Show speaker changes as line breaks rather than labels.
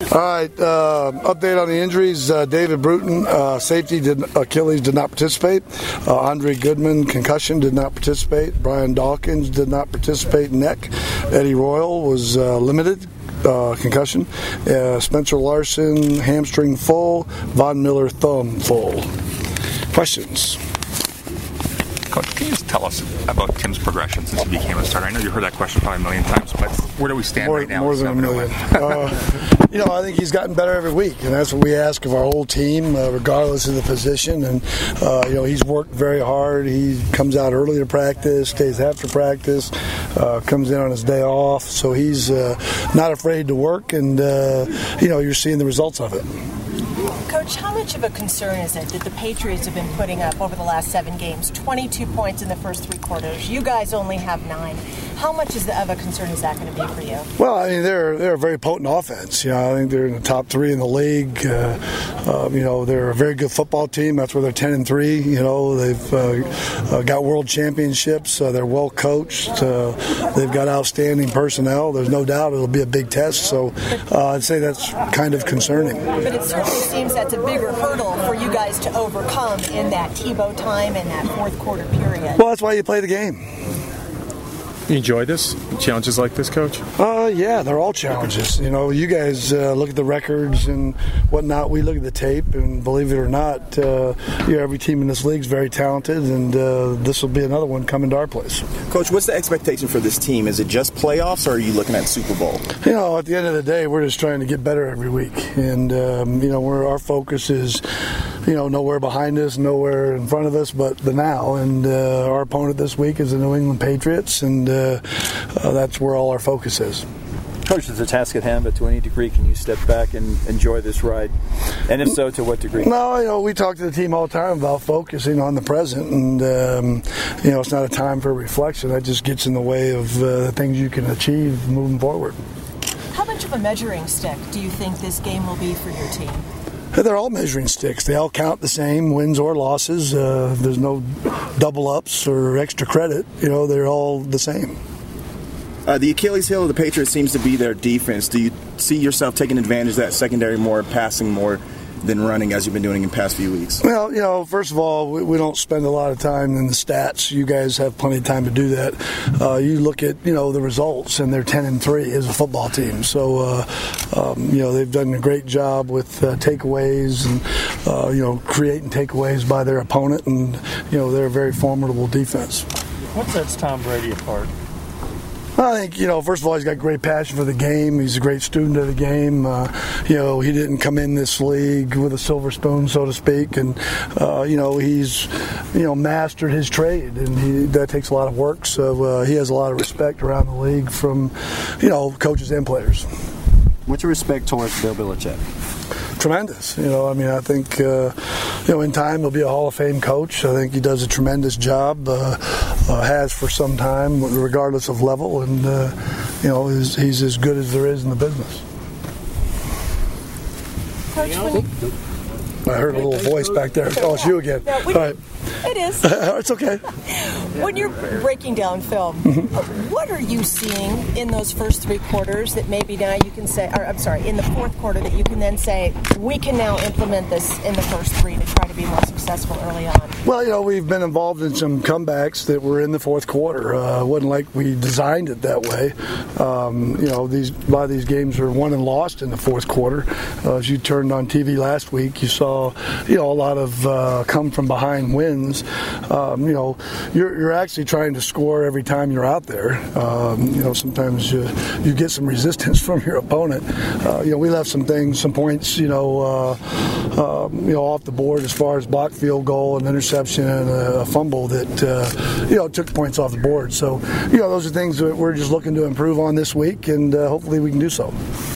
All right, update on the injuries. David Bruton, safety, Achilles, did not participate. Andre Goodman, concussion, did not participate. Brian Dawkins did not participate, neck. Eddie Royal was limited. Concussion. Spencer Larson, hamstring full. Von Miller, thumb full. Questions?
Coach, can you just tell us about Tim's progression since he became a starter? I know you heard that question probably a million times, but where do we stand right now?
More than a million. I think he's gotten better every week, and that's what we ask of our whole team, regardless of the position. And, he's worked very hard. He comes out early to practice, stays after practice, comes in on his day off. So he's not afraid to work, and, you're seeing the results of it.
Coach, how much of a concern is it that the Patriots have been putting up over the last 7 games, 22 points in the first 3 quarters? You guys only have 9. How much of a concern is that going to be for you?
Well, I mean, they're a very potent offense. I think they're in the top 3 in the league. They're a very good football team. That's where they're 10-3. They've got world championships. They're well coached. They've got outstanding personnel. There's no doubt it'll be a big test. So I'd say that's kind of concerning.
But it certainly seems that's a bigger hurdle for you guys to overcome in that Tebow time and that fourth quarter period.
Well, that's why you play the game.
You enjoy this? Challenges like this, Coach?
Yeah, they're all challenges. You guys look at the records and whatnot. We look at the tape, and believe it or not, every team in this league is very talented, and this will be another one coming to our place.
Coach, what's the expectation for this team? Is it just playoffs, or are you looking at Super Bowl?
At the end of the day, we're just trying to get better every week, and our focus is, nowhere behind us, nowhere in front of us, but the now. And our opponent this week is the New England Patriots, and that's where all our focus is.
Coach, there's a task at hand, but to any degree, can you step back and enjoy this ride? And if so, to what degree?
No, we talk to the team all the time about focusing on the present, and it's not a time for reflection. That just gets in the way of the things you can achieve moving forward.
How much of a measuring stick do you think this game will be for your team?
They're all measuring sticks. They all count the same, wins or losses. There's no double ups or extra credit. They're all the same.
The Achilles heel of the Patriots seems to be their defense. Do you see yourself taking advantage of that secondary more, passing more than running, as you've been doing in the past few weeks?
Well, first of all, we don't spend a lot of time in the stats. You guys have plenty of time to do that. You look at, the results, and they're 10-3 as a football team. So, they've done a great job with takeaways and, creating takeaways by their opponent. And, they're a very formidable defense.
What sets Tom Brady apart?
I think, first of all, he's got great passion for the game. He's a great student of the game. He didn't come in this league with a silver spoon, so to speak. And, he's, mastered his trade. And that takes a lot of work. So he has a lot of respect around the league from, coaches and players.
What's your respect towards Bill Belichick?
Tremendous. I think, in time he'll be a Hall of Fame coach. I think he does a tremendous job, has for some time, regardless of level, and, he's as good as there is in the business.
Coach,
I heard a little voice back there. Oh, it's you again.
No,
all right.
It is.
It's okay.
When you're breaking down film, what are you seeing in those first 3 quarters that maybe now you can say, in the fourth quarter that you can then say, we can now implement this in the first 3 to try to be more successful early on?
Well, we've been involved in some comebacks that were in the fourth quarter. It wasn't like we designed it that way. A lot of these games were won and lost in the fourth quarter. As you turned on TV last week, you saw, a lot of come from behind wins. You're actually trying to score every time you're out there. Sometimes you get some resistance from your opponent. We left some points, off the board as far as blocked field goal, an interception, and a fumble that, took points off the board. So, those are things that we're just looking to improve on this week, and hopefully we can do so.